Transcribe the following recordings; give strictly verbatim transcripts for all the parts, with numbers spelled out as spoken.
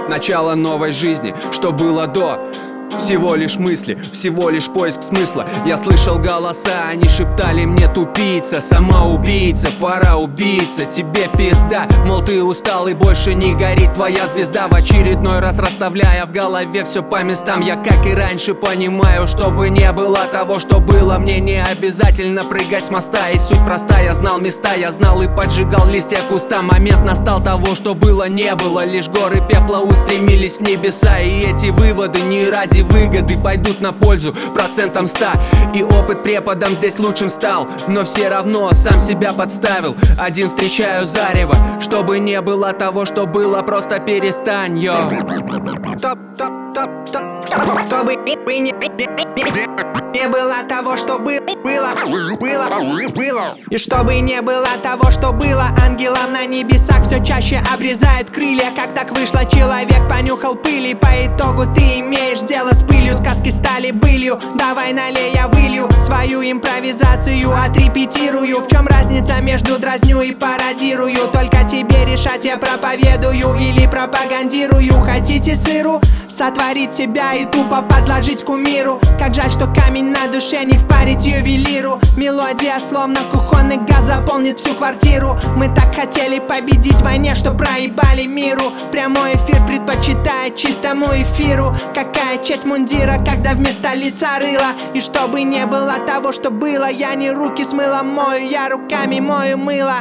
начало новой жизни. Что было до? Всего лишь мысли, всего лишь поиск смысла. Я слышал голоса, они шептали мне: тупица, самоубийца, пора убийца, тебе пизда. Мол, ты устал и больше не горит твоя звезда. В очередной раз расставляя в голове все по местам, я, как и раньше, понимаю, чтобы не было того, что было, мне не обязательно прыгать с моста. И суть проста, я знал места, я знал и поджигал листья куста. Момент настал, того, что было, не было. Лишь горы пепла устремились в небеса. И эти выводы не ради выгоды пойдут на пользу процентам ста. И опыт преподом здесь лучшим стал, но все равно сам себя подставил. Один встречаю зарево, чтобы не было того, что было, просто перестань, йо. Топ, топ, топ, топ. Чтобы не, не, не было того, что было, было, было, было. И чтобы не было того, что было, ангелам на небесах все чаще обрезают крылья. Как так вышло, человек понюхал пыли. По итогу ты имеешь дело с пылью. Сказки стали былью, давай налей, я вылью свою импровизацию, отрепетирую. В чем разница между дразню и пародирую? Только тебе решать, я проповедую или пропагандирую. Хотите сыру? Сотворить себя и тупо подложить кумиру. Как жаль, что камень на душе не впарить ювелиру. Мелодия словно кухонный газ заполнит всю квартиру. Мы так хотели победить в войне, что проебали миру. Прямой эфир предпочитает чистому эфиру. Какая честь мундира, когда вместо лица рыла. И чтобы не было того, что было, я не руки с мылом мою, я руками мою мыло.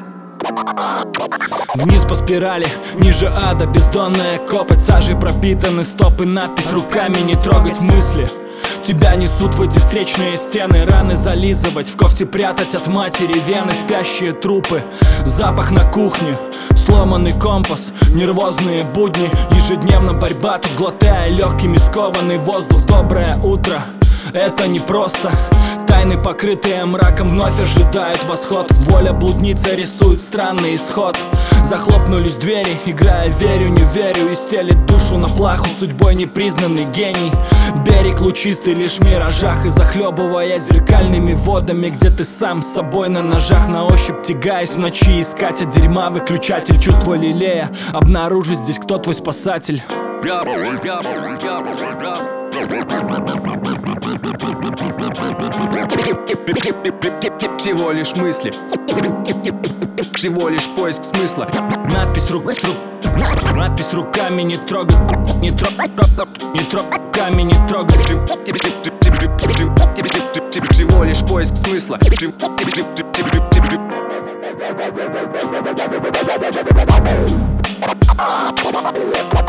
Вниз по спирали, ниже ада, бездонная копоть, сажей пропитаны стопы, надпись руками не трогать мысли. Тебя несут в эти встречные стены, раны зализывать, в кофте прятать от матери вены, спящие трупы, запах на кухне, сломанный компас, нервозные будни, ежедневно борьба, тут глотая легкими скованный воздух. Доброе утро, это не просто. Тайны, покрытые мраком, вновь ожидают восход. Воля блудница рисует странный исход. Захлопнулись двери, играя верю, не верю. И стелит душу на плаху судьбой непризнанный гений. Берег лучистый лишь в миражах. И захлебывая зеркальными водами, где ты сам с собой на ножах. На ощупь тягаясь в ночи, искать от дерьма выключатель. Чувство лелея, обнаружить здесь, кто твой спасатель. Всего лишь мысли, всего лишь поиск смысла. Надпись рук, рук, надпись руками не трогать, не трогать, не трогать, руками не трогать. Всего лишь поиск смысла. We'll be right back.